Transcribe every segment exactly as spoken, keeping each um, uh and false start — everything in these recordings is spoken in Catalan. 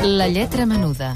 La lletra menuda.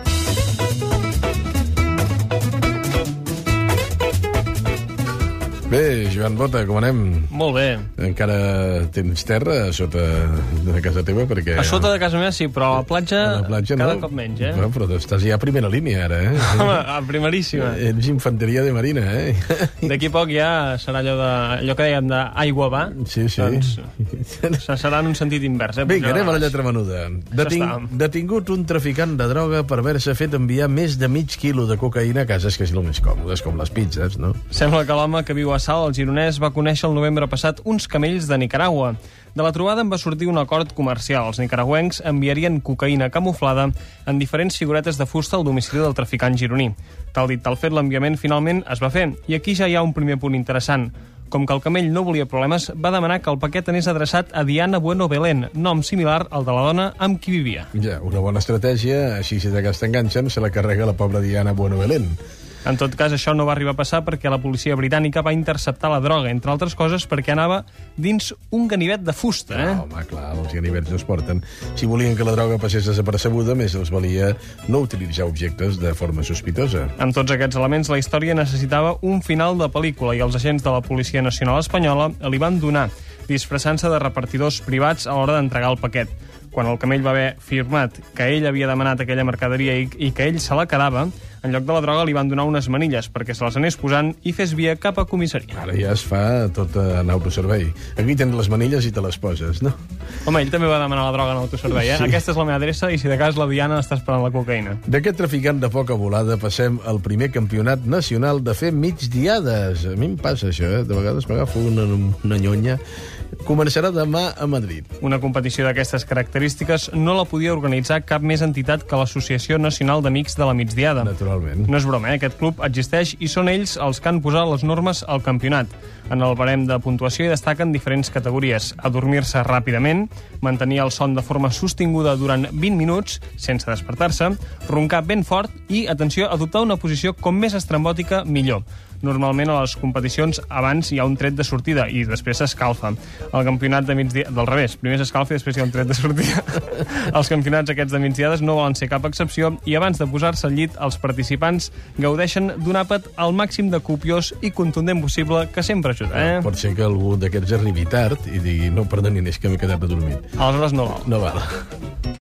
Bé, Joan Bota, com anem? Molt bé. Encara tens terra a sota de casa teva? Perquè... A sota de casa meva sí, però a la platja, a la platja cada no? cop menys, eh? No, però estàs ja a primera línia, ara, eh? Home, a primeríssima. Ets infanteria de marina, eh? D'aquí poc ja serà allò, de, allò que dèiem d'aigua va. Sí, sí. Doncs serà en un sentit invers, eh? Vinga, anem a la lletra menuda. Deting, detingut un traficant de droga per haver-se fet enviar més de mig quilo de cocaïna a cases, que és el més còmodes, com les pizzas, no? Sembla que l'home que viu a Salt, el gironès, va conèixer el novembre passat uns camells de Nicaragua. De la trobada en va sortir un acord comercial. Els nicaragüencs enviarien cocaïna camuflada en diferents figuretes de fusta al domicili del traficant gironí. Tal dit, tal fet, l'enviament finalment es va fer. I aquí ja hi ha un primer punt interessant. Com que el camell no volia problemes, va demanar que el paquet anés adreçat a Diana Bueno Belén, nom similar al de la dona amb qui vivia. Ja, una bona estratègia, així si d'aquesta t'enganxen, se la carrega la pobra Diana Bueno Belén. En tot cas, això no va arribar a passar perquè la policia britànica va interceptar la droga, entre altres coses perquè anava dins un ganivet de fusta, eh? No, home, clar, els ganivets no es porten. Si volien que la droga passés desapercebuda, més els valia no utilitzar objectes de forma sospitosa. Amb tots aquests elements, la història necessitava un final de pel·lícula i els agents de la Policia Nacional Espanyola li van donar, disfressant-se de repartidors privats a l'hora d'entregar el paquet. Quan el camell va haver firmat que ell havia demanat aquella mercaderia i, i que ell se la quedava, en lloc de la droga li van donar unes manilles perquè se les anés posant i fes via cap a comissaria. Ara ja es fa tot en autoservei. Aquí tens les manilles i te les poses, no? Home, ell també va demanar la droga en autoservei, eh? Sí. Aquesta és la meva adreça i si de cas la Diana està esperant la cocaïna. D'aquest traficant de poca volada passem al primer campionat nacional de fer migdiades. A mi em passa això, eh? De vegades m'agafo una, una nyonya. Començarà demà a Madrid. Una competició d'aquestes característiques no la podia organitzar cap més entitat que l'Associació Nacional d'Amics de la Migdiada. Naturalment. No és broma, eh? Aquest club existeix i són ells els que han posat les normes al campionat. En el barem de puntuació hi destaquen diferents categories. Adormir-se ràpidament, mantenir el son de forma sostinguda durant vint minuts, sense despertar-se, roncar ben fort i, atenció, adoptar una posició com més estrambòtica, millor. Normalment a les competicions abans hi ha un tret de sortida i després s'escalfa. El campionat de migdia... del revés, primer s'escalfa i després hi ha un tret de sortida. Els campionats aquests de migdiades no volen ser cap excepció i abans de posar-se al llit els participants gaudeixen d'un àpat al màxim de copiós i contundent possible, que sempre ajuda, eh? Pot ser que algú d'aquests arribi tard i digui no, perdonin, és que m'he quedat adormit. Aleshores no val. No val.